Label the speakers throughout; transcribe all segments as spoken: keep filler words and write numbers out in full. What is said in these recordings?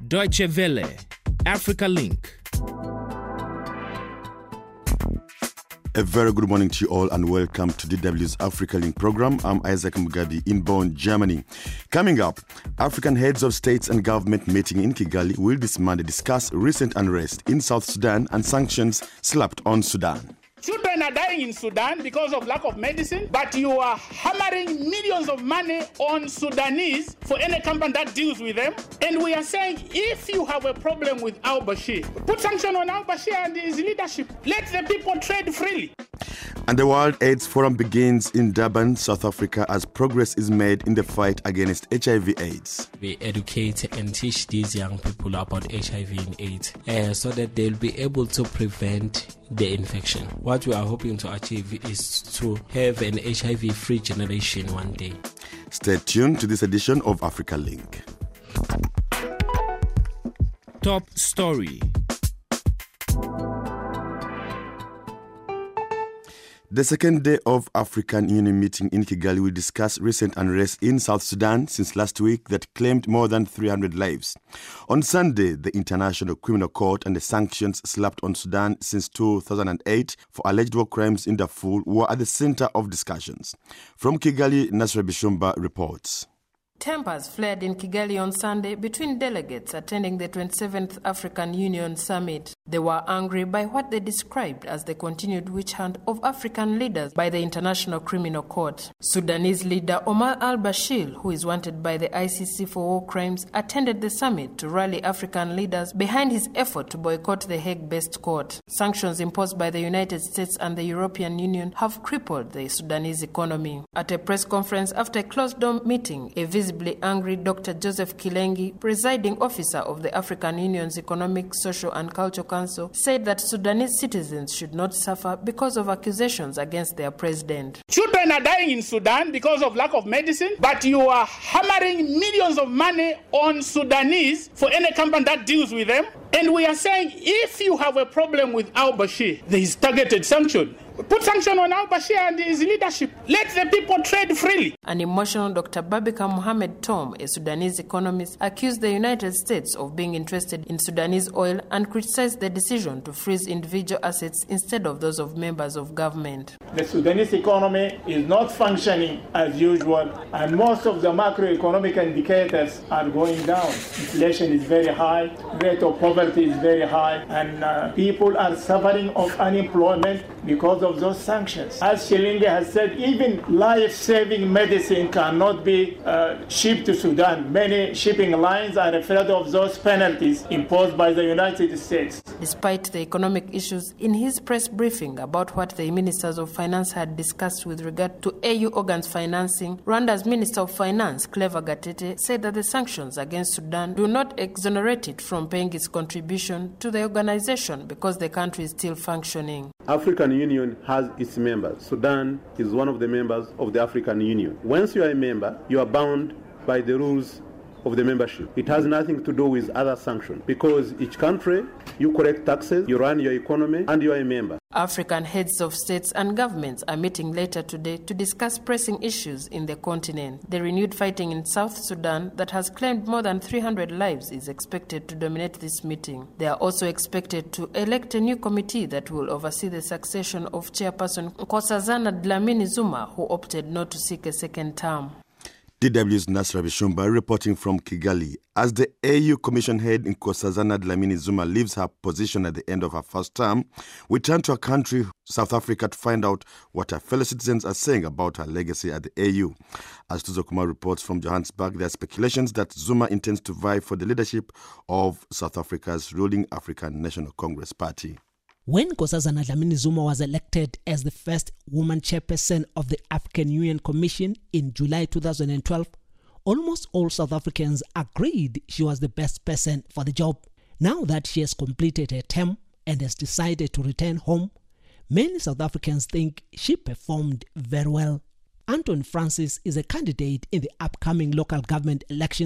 Speaker 1: Deutsche Welle, Africa Link.
Speaker 2: A very good morning to you all and welcome to D W's Africa Link program. I'm Isaac Mugabi in Bonn, Germany. Coming up, African heads of states and government meeting in Kigali will this Monday discuss recent unrest in South Sudan and sanctions slapped on Sudan.
Speaker 3: Children are dying in Sudan because of lack of medicine, but you are hammering millions of money on Sudanese for any company that deals with them. And we are saying, if you have a problem with al-Bashir, put sanction on al-Bashir and his leadership. Let the people trade freely.
Speaker 2: And the World AIDS Forum begins in Durban, South Africa, as progress is made in the fight against H I V AIDS.
Speaker 4: We educate and teach these young people about H I V and AIDS uh, so that they'll be able to prevent the infection. What we are hoping to achieve is to have an H I V-free generation one day.
Speaker 2: Stay tuned to this edition of Africa Link.
Speaker 1: Top story.
Speaker 2: The second day of African Union meeting in Kigali will discuss recent unrest in South Sudan since last week that claimed more than three hundred lives. On Sunday, the International Criminal Court and the sanctions slapped on Sudan since two thousand eight for alleged war crimes in Darfur were at the center of discussions. From Kigali, Nasra Bishumba reports.
Speaker 5: Tempers flared in Kigali on Sunday between delegates attending the twenty-seventh African Union Summit. They were angry by what they described as the continued witch hunt of African leaders by the International Criminal Court. Sudanese leader Omar al-Bashir, who is wanted by the I C C for war crimes, attended the summit to rally African leaders behind his effort to boycott the Hague-based court. Sanctions imposed by the United States and the European Union have crippled the Sudanese economy. At a press conference after a closed-door meeting, a visibly angry Doctor Joseph Kilengi, presiding officer of the African Union's Economic, Social and Cultural Council, said that Sudanese citizens should not suffer because of accusations against their president.
Speaker 3: Children are dying in Sudan because of lack of medicine, but you are hammering millions of money on Sudanese for any company that deals with them. And we are saying, if you have a problem with al-Bashir, there is targeted sanction. Put sanction on al-Bashir and his leadership. Let the people trade freely.
Speaker 5: An emotional Doctor Babika Mohamed Tom, a Sudanese economist, accused the United States of being interested in Sudanese oil and criticized the decision to freeze individual assets instead of those of members of government.
Speaker 6: The Sudanese economy is not functioning as usual, and most of the macroeconomic indicators are going down. Inflation is very high, rate of poverty is very high, and uh, people are suffering of unemployment because of those sanctions. As Kilengi has said, even life-saving medicine cannot be uh, shipped to Sudan. Many shipping lines are afraid of those penalties imposed by the United States.
Speaker 5: Despite the economic issues, in his press briefing about what the ministers of finance had discussed with regard to A U organs financing, Rwanda's Minister of Finance, Claver Gatete, said that the sanctions against Sudan do not exonerate it from paying its contribution to the organization because the country is still functioning.
Speaker 7: African Union has its members. Sudan is one of the members of the African Union. Once you are a member, you are bound by the rules of the membership. It has nothing to do with other sanctions because each country, you collect taxes, you run your economy, and you are a member.
Speaker 5: African heads of states and governments are meeting later today to discuss pressing issues in the continent. The renewed fighting in South Sudan that has claimed more than three hundred lives is expected to dominate this meeting. They are also expected to elect a new committee that will oversee the succession of Chairperson Nkosazana Dlamini Zuma, who opted not to seek a second term.
Speaker 2: D W's Nasra Bishumba reporting from Kigali. As the A U Commission head Nkosazana Dlamini Zuma leaves her position at the end of her first term, we turn to a country, South Africa, to find out what her fellow citizens are saying about her legacy at the A U. As Tuzo Kumar reports from Johannesburg, there are speculations that Zuma intends to vie for the leadership of South Africa's ruling African National Congress Party.
Speaker 8: When Nkosazana Dlamini Zuma was elected as the first woman chairperson of the African Union Commission in July two thousand twelve, almost all South Africans agreed she was the best person for the job. Now that she has completed her term and has decided to return home, many South Africans think she performed very well. Anton Francis is a candidate in the upcoming local government elections,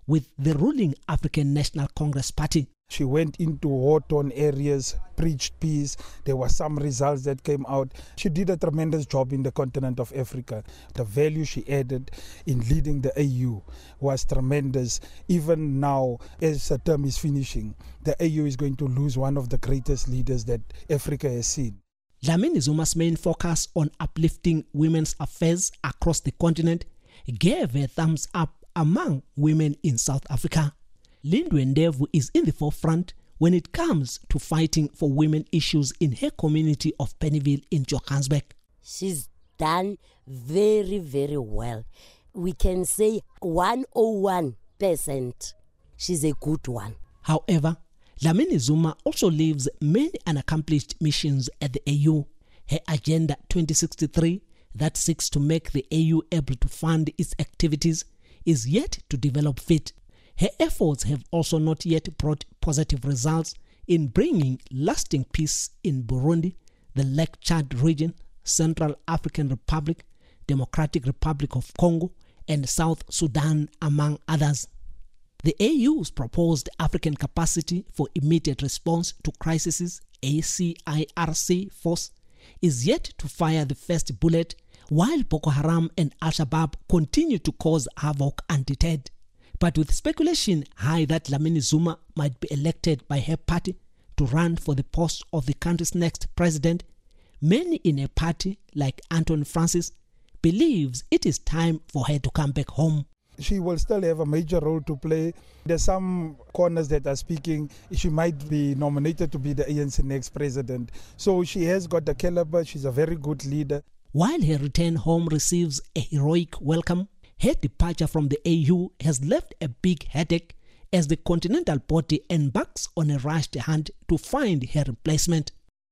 Speaker 8: with the ruling African National Congress Party.
Speaker 9: She went into war-torn areas, preached peace. There were some results that came out. She did a tremendous job in the continent of Africa. The value she added in leading the A U was tremendous. Even now, as the term is finishing, the A U is going to lose one of the greatest leaders that Africa has seen.
Speaker 8: Dlamini Zuma's main focus on uplifting women's affairs across the continent gave a thumbs up among women in South Africa. Lindwe Ndevu is in the forefront when it comes to fighting for women issues in her community of Pennyville in Johannesburg.
Speaker 10: She's done very, very well. We can say one hundred one percent. She's a good one.
Speaker 8: However, Dlamini Zuma also leaves many unaccomplished missions at the A U. Her Agenda twenty sixty-three, that seeks to make the A U able to fund its activities, is yet to develop fit. Her efforts have also not yet brought positive results in bringing lasting peace in Burundi, the Lake Chad region, Central African Republic, Democratic Republic of Congo, and South Sudan, among others. The A U's proposed African Capacity for Immediate Response to Crises, A C I R C force, is yet to fire the first bullet, while Boko Haram and Al-Shabaab continue to cause havoc undeterred. But with speculation high that Dlamini Zuma might be elected by her party to run for the post of the country's next president, many in her party, like Anton Francis, believes it is time for her to come back home.
Speaker 9: She will still have a major role to play. There's some corners that are speaking she might be nominated to be the A N C next president. So she has got the caliber. She's a very good leader.
Speaker 8: While her return home receives a heroic welcome, her departure from the A U has left a big headache as the continental body embarks on a rushed hunt to find her replacement.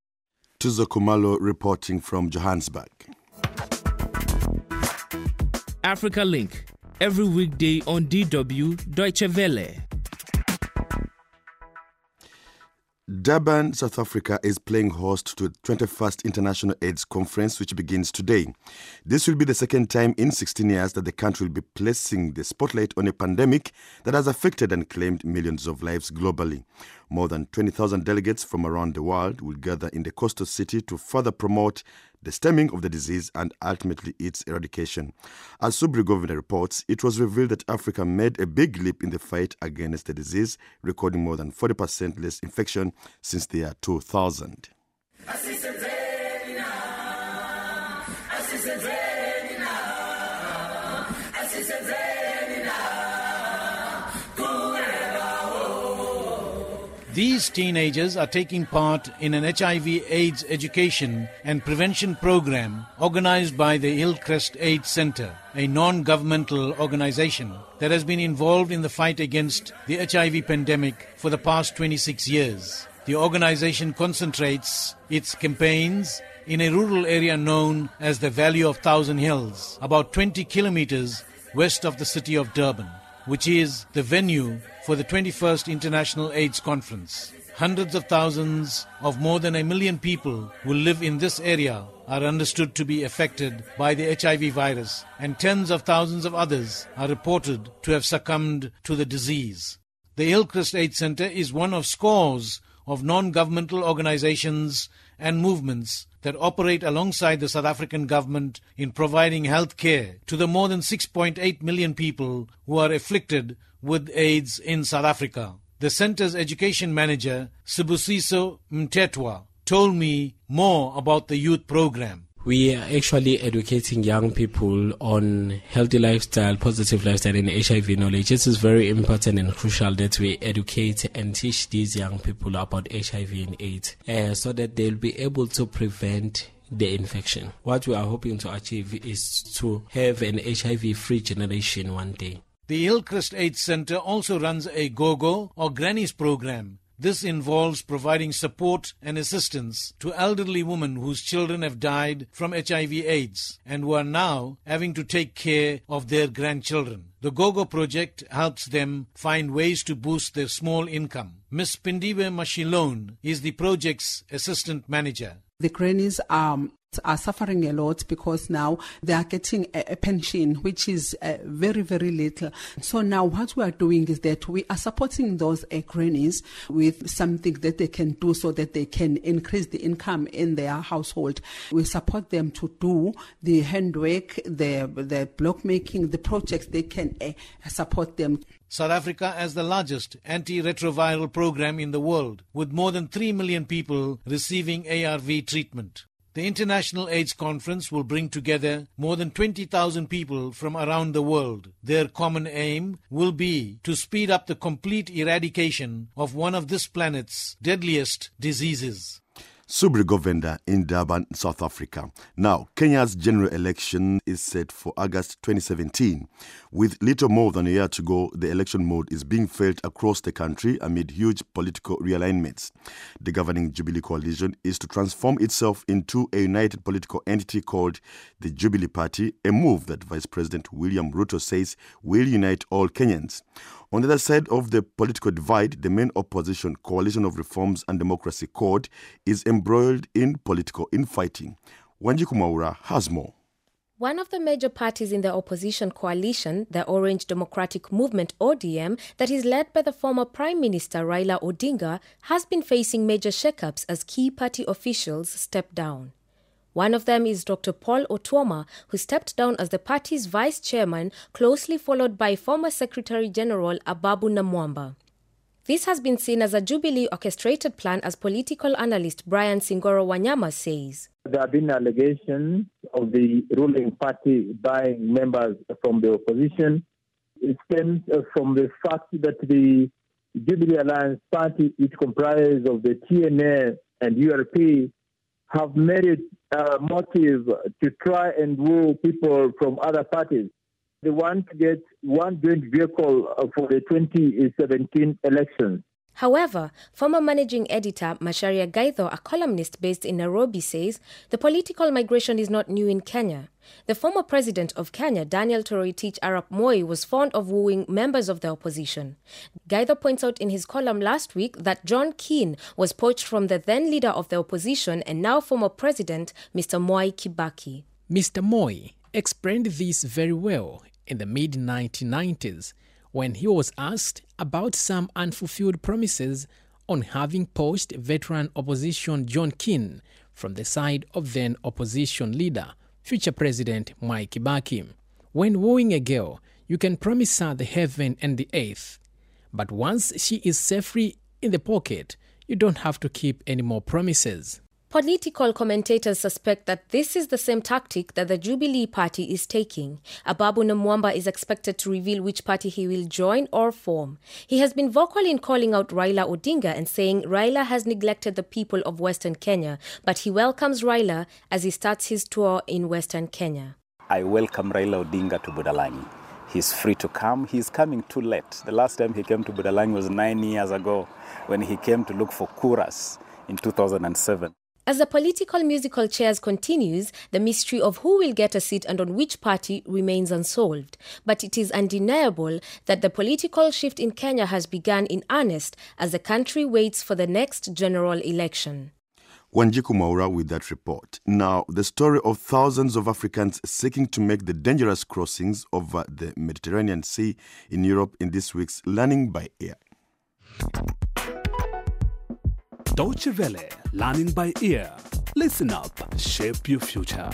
Speaker 2: Tuzo Kumalo reporting from Johannesburg.
Speaker 1: Africa Link, every weekday on D W Deutsche Welle.
Speaker 2: Durban, South Africa is playing host to the twenty-first International AIDS Conference, which begins today. This will be the second time in sixteen years that the country will be placing the spotlight on a pandemic that has affected and claimed millions of lives globally. More than twenty thousand delegates from around the world will gather in the coastal city to further promote the stemming of the disease and ultimately its eradication. As Subri Governor reports, it was revealed that Africa made a big leap in the fight against the disease, recording more than forty percent less infection since the year two thousand.
Speaker 11: These teenagers are taking part in an H I V AIDS education and prevention program organized by the Hillcrest AIDS Center, a non-governmental organization that has been involved in the fight against the H I V pandemic for the past twenty-six years. The organization concentrates its campaigns in a rural area known as the Valley of Thousand Hills, about twenty kilometers west of the city of Durban, which is the venue for the twenty-first International AIDS Conference. Hundreds of thousands of more than a million people who live in this area are understood to be affected by the H I V virus, and tens of thousands of others are reported to have succumbed to the disease. The Hillcrest AIDS Center is one of scores of non-governmental organizations and movements that operate alongside the South African government in providing health care to the more than six point eight million people who are afflicted with AIDS in South Africa. The center's education manager, Sibusiso Mtetwa, told me more about the youth program.
Speaker 4: We are actually educating young people on healthy lifestyle, positive lifestyle, and H I V knowledge. It is very important and crucial that we educate and teach these young people about H I V and AIDS uh, so that they'll be able to prevent the infection. What we are hoping to achieve is to have an H I V-free generation one day.
Speaker 11: The Hillcrest AIDS Center also runs a Gogo or Grannies program. This involves providing support and assistance to elderly women whose children have died from H I V AIDS and who are now having to take care of their grandchildren. The Gogo project helps them find ways to boost their small income. Miss Pindiwe Mashilone is the project's assistant manager.
Speaker 12: The grannies are are suffering a lot because now they are getting a, a pension, which is uh, very, very little. So now what we are doing is that we are supporting those uh, grannies with something that they can do so that they can increase the income in their household. We support them to do the handwork, the, the block making, the projects they can uh, support them.
Speaker 11: South Africa as the largest antiretroviral program in the world, with more than three million people receiving A R V treatment. The International AIDS Conference will bring together more than twenty thousand people from around the world. Their common aim will be to speed up the complete eradication of one of this planet's deadliest diseases.
Speaker 2: Subri Govender in Durban, South Africa. Now, Kenya's general election is set for August twenty seventeen. With little more than a year to go, the election mode is being felt across the country amid huge political realignments. The governing Jubilee coalition is to transform itself into a united political entity called the Jubilee Party, a move that Vice President William Ruto says will unite all Kenyans. On the other side of the political divide, the main opposition, Coalition of Reforms and Democracy, C O D, is embroiled in political infighting. Wanjiku Mwaura has more.
Speaker 13: One of the major parties in the opposition coalition, the Orange Democratic Movement O D M, that is led by the former Prime Minister Raila Odinga, has been facing major shakeups as key party officials step down. One of them is Doctor Paul Otuoma, who stepped down as the party's vice chairman, closely followed by former Secretary General Ababu Namwamba. This has been seen as a Jubilee orchestrated plan, as political analyst Brian Singoro Wanyama says.
Speaker 14: There have been allegations of the ruling party buying members from the opposition. It stems from the fact that the Jubilee Alliance Party, which comprises of the T N A and U R P, have made it a motive to try and woo people from other parties. They want to get one joint vehicle for the twenty seventeen elections.
Speaker 13: However, former managing editor Macharia Gaitho, a columnist based in Nairobi, says the political migration is not new in Kenya. The former president of Kenya, Daniel Toroitich Arap Moi, was fond of wooing members of the opposition. Gaitho points out in his column last week that John Keane was poached from the then leader of the opposition and now former president, Mister Mwai Kibaki.
Speaker 15: Mister Moi explained this very well in the mid nineteen nineties when he was asked about some unfulfilled promises on having poached veteran opposition John Keane from the side of then opposition leader, future President Mwai Kibaki. When wooing a girl, you can promise her the heaven and the earth, but once she is safely in the pocket, you don't have to keep any more promises.
Speaker 13: Political commentators suspect that this is the same tactic that the Jubilee Party is taking. Ababu Namwamba is expected to reveal which party he will join or form. He has been vocal in calling out Raila Odinga and saying Raila has neglected the people of Western Kenya, but he welcomes Raila as he starts his tour in Western Kenya.
Speaker 16: I welcome Raila Odinga to Budalangi. He's free to come. He's coming too late. The last time he came to Budalangi was nine years ago when he came to look for kuras in two thousand seven.
Speaker 13: As the political musical chairs continues, the mystery of who will get a seat and on which party remains unsolved. But it is undeniable that the political shift in Kenya has begun in earnest as the country waits for the next general election.
Speaker 2: Wanjiku Mwaura with that report. Now, the story of thousands of Africans seeking to make the dangerous crossings over the Mediterranean Sea in Europe in this week's Learning by Ear.
Speaker 17: Deutsche Welle, Learning by Ear. Listen up, shape your future.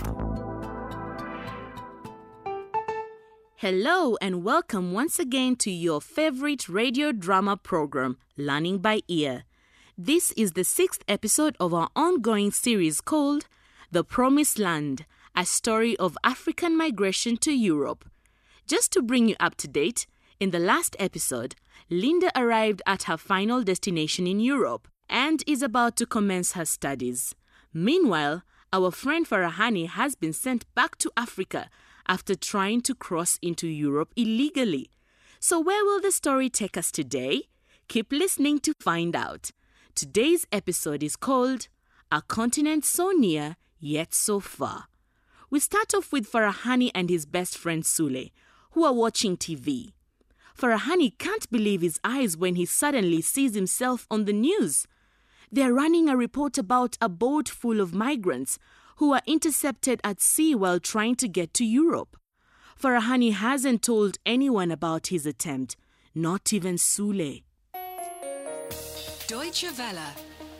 Speaker 18: Hello and welcome once again to your favorite radio drama program, Learning by Ear. This is the sixth episode of our ongoing series called The Promised Land, a story of African migration to Europe. Just to bring you up to date, in the last episode, Linda arrived at her final destination in Europe and is about to commence her studies. Meanwhile, our friend Farahani has been sent back to Africa after trying to cross into Europe illegally. So where will the story take us today? Keep listening to find out. Today's episode is called A Continent So Near, Yet So Far. We start off with Farahani and his best friend Sule, who are watching T V. Farahani can't believe his eyes when he suddenly sees himself on the news. They're running a report about a boat full of migrants who were intercepted at sea while trying to get to Europe. Farahani hasn't told anyone about his attempt, not even Sule.
Speaker 19: Deutsche Welle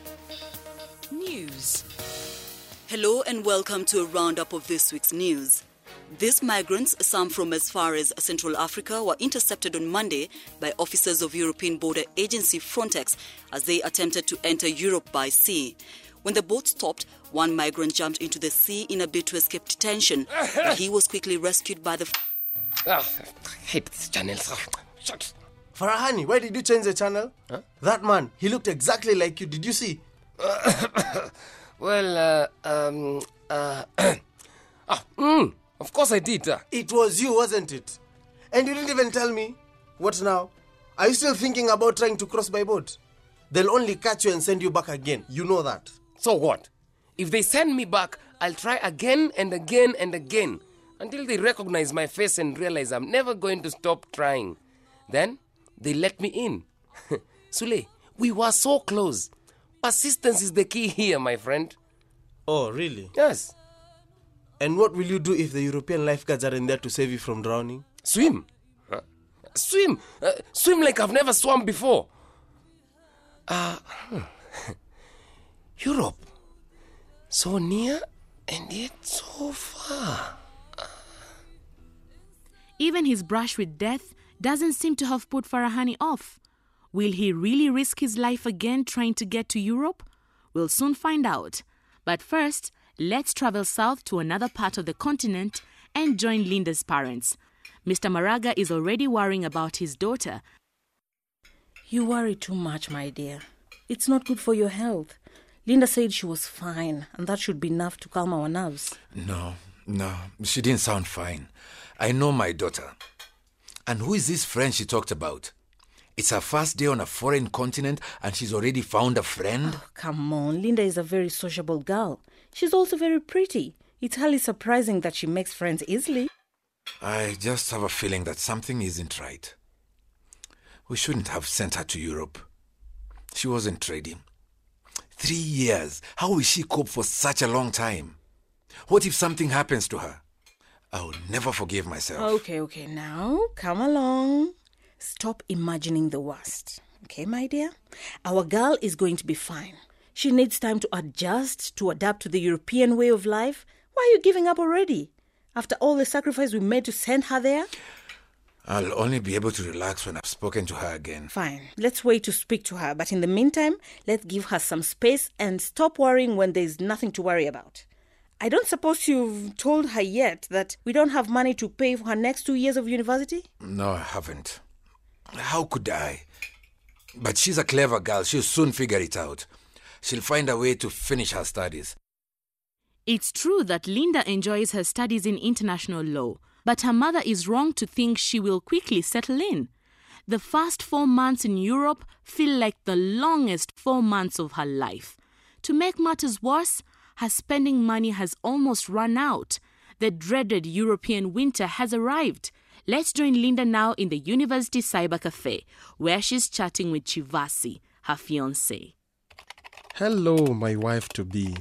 Speaker 19: News.
Speaker 20: Hello and welcome to a roundup of this week's news. These migrants, some from as far as Central Africa, were intercepted on Monday by officers of European border agency Frontex as they attempted to enter Europe by sea. When the boat stopped, one migrant jumped into the sea in a bid to escape detention, but he was quickly rescued by the...
Speaker 21: Oh, I hate these channels. Shut.
Speaker 22: Farahani, why did you change the channel?
Speaker 21: Huh?
Speaker 22: That man, he looked exactly like you. Did you see?
Speaker 21: well, uh, um, uh, ah, mm, of course I did. Uh.
Speaker 22: It was you, wasn't it? And you didn't even tell me. What now? Are you still thinking about trying to cross by boat? They'll only catch you and send you back again. You know that.
Speaker 21: So what? If they send me back, I'll try again and again and again until they recognize my face and realize I'm never going to stop trying. Then they let me in. Sule, we were so close. Persistence is the key here, my friend.
Speaker 22: Oh, really?
Speaker 21: Yes.
Speaker 22: And what will you do if the European lifeguards are in there to save you from drowning?
Speaker 21: Swim. Huh? Swim. Uh, swim like I've never swum before. Uh, Europe. So near and yet so far.
Speaker 18: Even his brush with death doesn't seem to have put Farahani off. Will he really risk his life again trying to get to Europe? We'll soon find out. But first, let's travel south to another part of the continent and join Linda's parents. Mister Maraga is already worrying about his daughter.
Speaker 23: You worry too much, my dear. It's not good for your health. Linda said she was fine, and that should be enough to calm our nerves.
Speaker 24: No, no, she didn't sound fine. I know my daughter. And who is this friend she talked about? It's her first day on a foreign continent and she's already found a friend?
Speaker 23: Oh, come on, Linda is a very sociable girl. She's also very pretty. It's hardly surprising that she makes friends easily.
Speaker 24: I just have a feeling that something isn't right. We shouldn't have sent her to Europe. She wasn't ready. Three years. How will she cope for such a long time? What if something happens to her? I will never forgive myself.
Speaker 23: Okay, okay, now, come along. Stop imagining the worst. Okay, my dear? Our girl is going to be fine. She needs time to adjust, to adapt to the European way of life. Why are you giving up already? After all the sacrifice we made to send her there?
Speaker 24: I'll only be able to relax when I've spoken to her again.
Speaker 23: Fine. Let's wait to speak to her. But in the meantime, let's give her some space and stop worrying when there's nothing to worry about. I don't suppose you've told her yet that we don't have money to pay for her next two years of university?
Speaker 24: No, I haven't. How could I? But she's a clever girl. She'll soon figure it out. She'll find a way to finish her studies.
Speaker 18: It's true that Linda enjoys her studies in international law, but her mother is wrong to think she will quickly settle in. The first four months in Europe feel like the longest four months of her life. To make matters worse, her spending money has almost run out. The dreaded European winter has arrived. Let's join Linda now in the University Cyber Cafe, where she's chatting with Chivasi, her fiancé.
Speaker 25: Hello, my wife-to-be.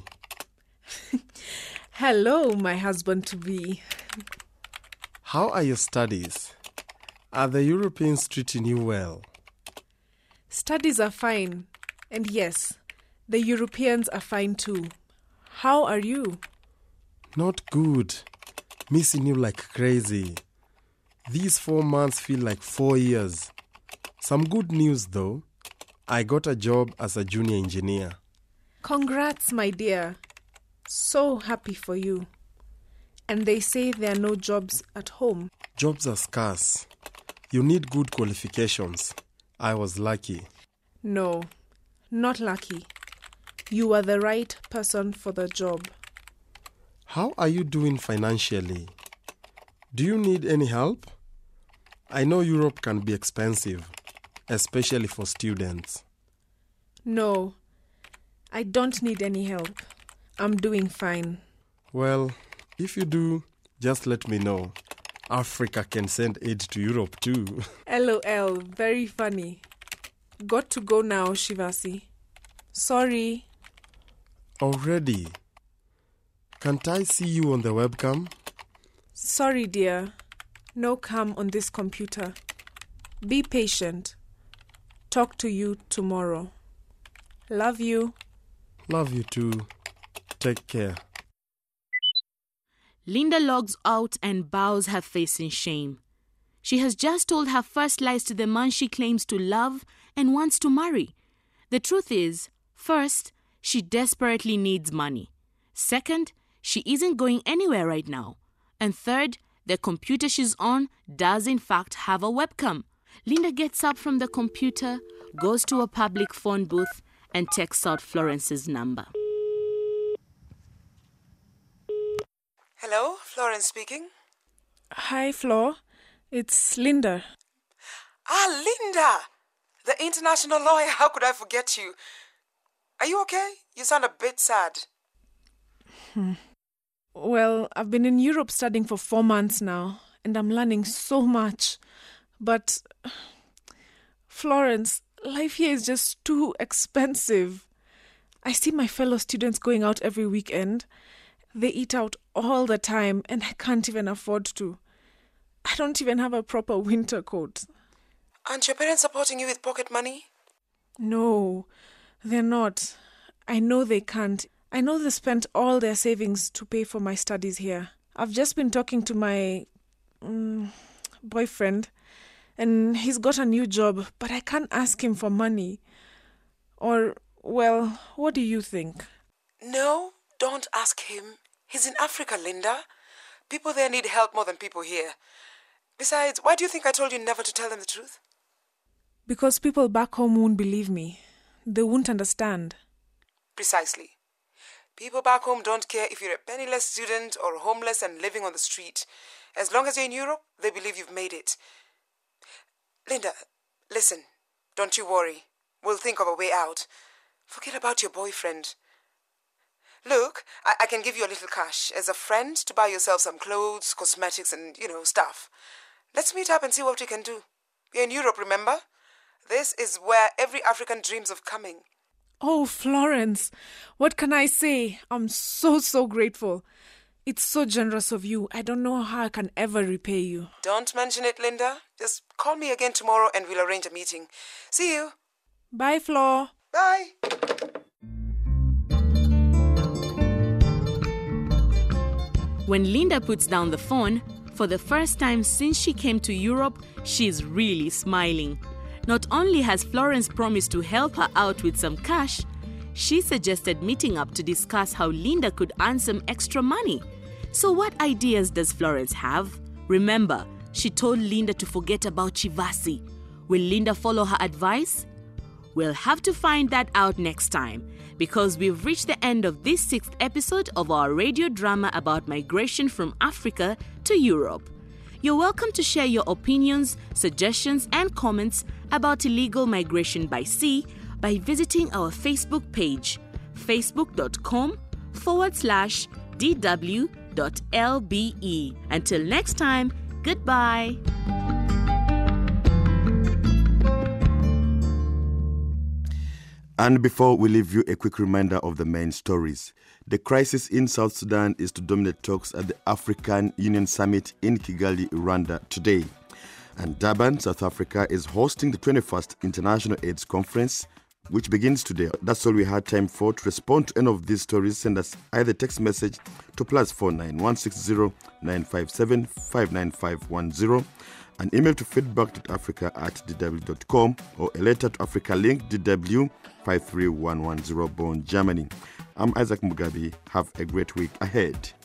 Speaker 26: Hello, my husband-to-be.
Speaker 25: How are your studies? Are the Europeans treating you well?
Speaker 26: Studies are fine. And yes, the Europeans are fine too. How are you?
Speaker 25: Not good. Missing you like crazy. These four months feel like four years. Some good news though. I got a job as a junior engineer.
Speaker 26: Congrats, my dear. So happy for you. And they say there are no jobs at home.
Speaker 25: Jobs are scarce. You need good qualifications. I was lucky.
Speaker 26: No, not lucky. You are the right person for the job.
Speaker 25: How are you doing financially? Do you need any help? I know Europe can be expensive, especially for students.
Speaker 26: No, I don't need any help. I'm doing fine.
Speaker 25: Well, if you do, just let me know. Africa can send aid to Europe too.
Speaker 26: LOL, very funny. Got to go now, Shivasi. Sorry.
Speaker 25: Already? Can't I see you on the webcam?
Speaker 26: Sorry, dear. No cam on this computer. Be patient. Talk to you tomorrow. Love you.
Speaker 25: Love you too. Take care.
Speaker 18: Linda logs out and bows her face in shame. She has just told her first lies to the man she claims to love and wants to marry. The truth is, first, she desperately needs money. Second, she isn't going anywhere right now. And third, the computer she's on does in fact have a webcam. Linda gets up from the computer, goes to a public phone booth, and texts out Florence's number.
Speaker 3: Hello, Florence speaking.
Speaker 26: Hi, Flo. It's Linda.
Speaker 3: Ah, Linda! The international lawyer. How could I forget you? Are you okay? You sound a bit sad.
Speaker 26: Hmm. Well, I've been in Europe studying for four months now, and I'm learning so much. But, Florence, life here is just too expensive. I see my fellow students going out every weekend. They eat out all the time, and I can't even afford to. I don't even have a proper winter coat.
Speaker 3: Aren't your parents supporting you with pocket money?
Speaker 26: No, they're not. I know they can't. I know they spent all their savings to pay for my studies here. I've just been talking to my um, boyfriend, and he's got a new job, but I can't ask him for money. Or, well, what do you think?
Speaker 3: No, don't ask him. He's in Africa, Linda. People there need help more than people here. Besides, why do you think I told you never to tell them the truth?
Speaker 26: Because people back home won't believe me. They won't understand.
Speaker 3: Precisely. People back home don't care if you're a penniless student or homeless and living on the street. As long as you're in Europe, they believe you've made it. Linda, listen, don't you worry. We'll think of a way out. Forget about your boyfriend. Look, I, I can give you a little cash as a friend to buy yourself some clothes, cosmetics, and, you know, stuff. Let's meet up and see what we can do. We're in Europe, remember? This is where every African dreams of coming.
Speaker 26: Oh, Florence, what can I say? I'm so, so grateful. It's so generous of you. I don't know how I can ever repay you.
Speaker 3: Don't mention it, Linda. Just call me again tomorrow and we'll arrange a meeting. See you.
Speaker 26: Bye, Flo.
Speaker 3: Bye.
Speaker 18: When Linda puts down the phone, for the first time since she came to Europe, she's really smiling. Not only has Florence promised to help her out with some cash, she suggested meeting up to discuss how Linda could earn some extra money. So what ideas does Florence have? Remember, she told Linda to forget about Chivasi. Will Linda follow her advice? We'll have to find that out next time, because we've reached the end of this sixth episode of our radio drama about migration from Africa to Europe. You're welcome to share your opinions, suggestions, and comments about illegal migration by sea by visiting our Facebook page, facebook.com forward slash dw.lbe. Until next time, goodbye.
Speaker 2: And before we leave you, a quick reminder of the main stories. The crisis in South Sudan is to dominate talks at the African Union Summit in Kigali, Rwanda today. And Durban, South Africa is hosting the twenty-first International AIDS Conference, which begins today. That's all we had time for. To respond to any of these stories, send us either text message to plus four nine one six zero nine five seven five nine five one zero, an email to feedback.africa at dw.com, or a letter to Africa Link, D W five three one one zero, Bonn, Germany. I'm Isaac Mugabe. Have a great week ahead.